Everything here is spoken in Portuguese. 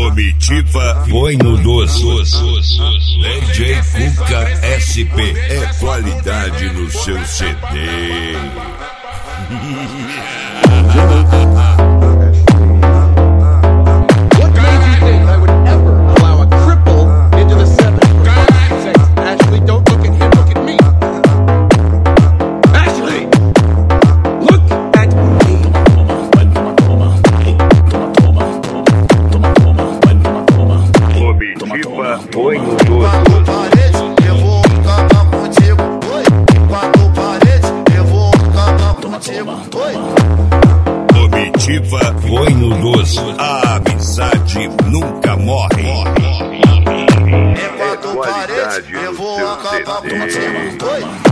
Comitiva foi no doce. DJ Cuca SP é qualidade no seu CD. What made you think I would ever allow a cripple into the seventh? Ashley, don't look at him, look at me. Ashley, look at me. Comitiva foi no doce. Eu vou cantar contigo, oi. Quatro paredes, eu vou cantar contigo, oi. Comitiva foi no doce. A amizade nunca morre. É quatro paredes, eu vou acabar contigo, oi.